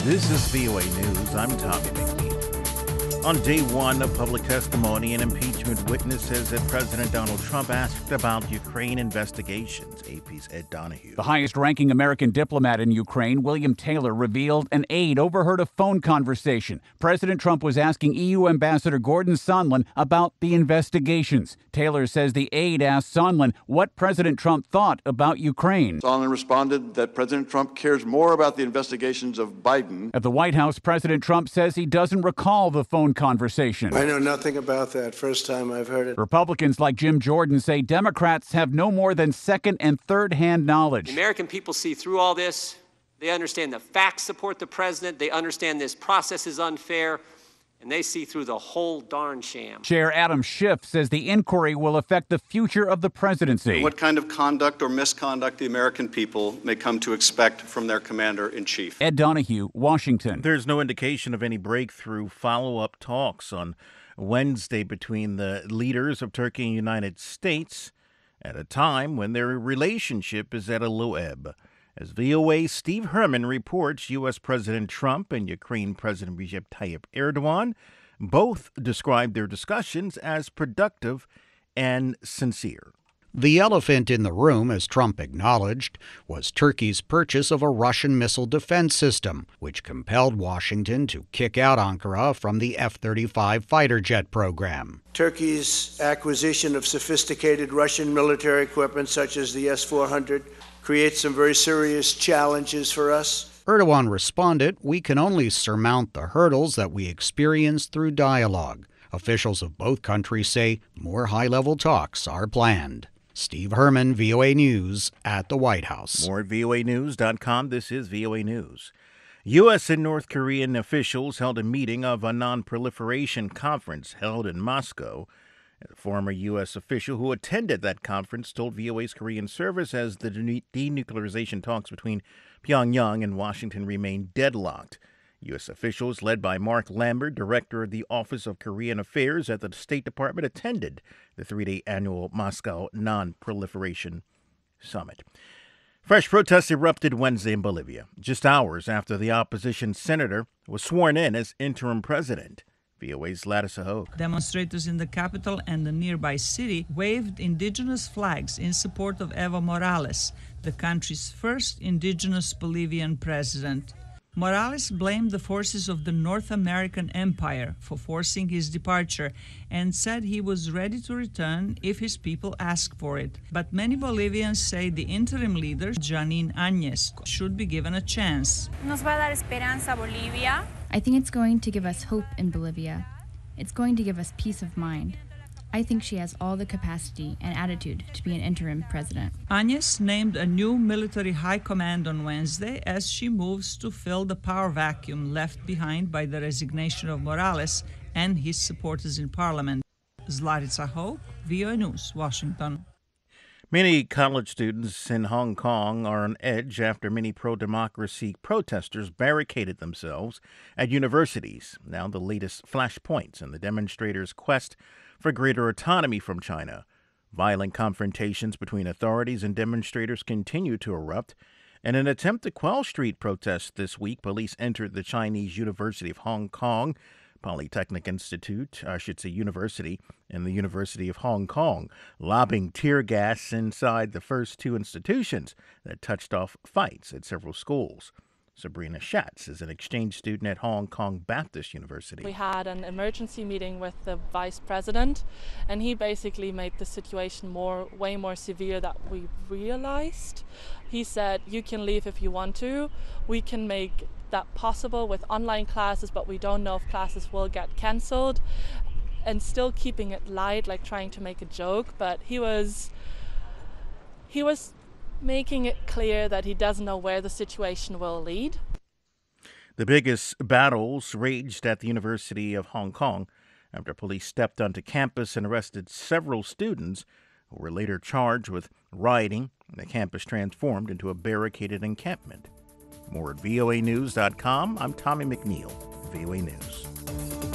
This is VOA News. I'm Tommy McNeil. On day one of public testimony, an impeachment witness says that President Donald Trump asked about Ukraine investigations. AP's Ed Donahue. The highest-ranking American diplomat in Ukraine, William Taylor, revealed an aide overheard a phone conversation. President Trump was asking EU Ambassador Gordon Sondland about the investigations. Taylor says the aide asked Sondland what President Trump thought about Ukraine. Sondland responded that President Trump cares more about the investigations of Biden. At the White House, President Trump says he doesn't recall the phone conversation. I know nothing about that. First time I've heard it. Republicans like Jim Jordan say Democrats have no more than second and third-hand knowledge. The American people see through all this. They understand the facts support the president. They understand this process is unfair. And they see through the whole darn sham. Chair Adam Schiff says the inquiry will affect the future of the presidency. What kind of conduct or misconduct the American people may come to expect from their commander-in-chief. Ed Donahue, Washington. There's no indication of any breakthrough follow-up talks on Wednesday between the leaders of Turkey and the United States at a time when their relationship is at a low ebb. As VOA's Steve Herman reports, U.S. President Trump and Ukraine President Recep Tayyip Erdogan both described their discussions as productive and sincere. The elephant in the room, as Trump acknowledged, was Turkey's purchase of a Russian missile defense system, which compelled Washington to kick out Ankara from the F-35 fighter jet program. Turkey's acquisition of sophisticated Russian military equipment, such as the S-400, creates some very serious challenges for us. Erdogan responded, "We can only surmount the hurdles that we experience through dialogue." Officials of both countries say more high-level talks are planned. Steve Herman, VOA News, at the White House. More at voanews.com. This is VOA News. U.S. and North Korean officials held a meeting of a non-proliferation conference held in Moscow. A former U.S. official who attended that conference told VOA's Korean service as the denuclearization talks between Pyongyang and Washington remain deadlocked. U.S. officials, led by Mark Lambert, director of the Office of Korean Affairs at the State Department, attended the three-day annual Moscow Non-Proliferation Summit. Fresh protests erupted Wednesday in Bolivia, just hours after the opposition senator was sworn in as interim president. VOA's Ladisa Hogue. Demonstrators in the capital and the nearby city waved indigenous flags in support of Evo Morales, the country's first indigenous Bolivian president. Morales blamed the forces of the North American Empire for forcing his departure and said he was ready to return if his people asked for it. But many Bolivians say the interim leader, Janine Áñez, should be given a chance. Nos va a dar esperanza Bolivia. I think it's going to give us hope in Bolivia. It's going to give us peace of mind. I think she has all the capacity and attitude to be an interim president. Áñez named a new military high command on Wednesday as she moves to fill the power vacuum left behind by the resignation of Morales and his supporters in parliament. Ladisa Hogue, VOA News, Washington. Many college students in Hong Kong are on edge after many pro-democracy protesters barricaded themselves at universities. Now the latest flashpoints in the demonstrators' quest for greater autonomy from China. Violent confrontations between authorities and demonstrators continue to erupt. In an attempt to quell street protests this week, police entered the Chinese University of Hong Kong Polytechnic Institute, University, and the University of Hong Kong, lobbing tear gas inside the first two institutions that touched off fights at several schools. Sabrina Schatz is an exchange student at Hong Kong Baptist University. We had an emergency meeting with the vice president, and he basically made the situation way more severe than we realized. He said, you can leave if you want to. We can make that possible with online classes, but we don't know if classes will get cancelled, and still keeping it light, like trying to make a joke. But he was making it clear that he doesn't know where the situation will lead. The biggest battles raged at the University of Hong Kong after police stepped onto campus and arrested several students who were later charged with rioting, and the campus transformed into a barricaded encampment. More at voanews.com. I'm Tommy McNeil, VOA News.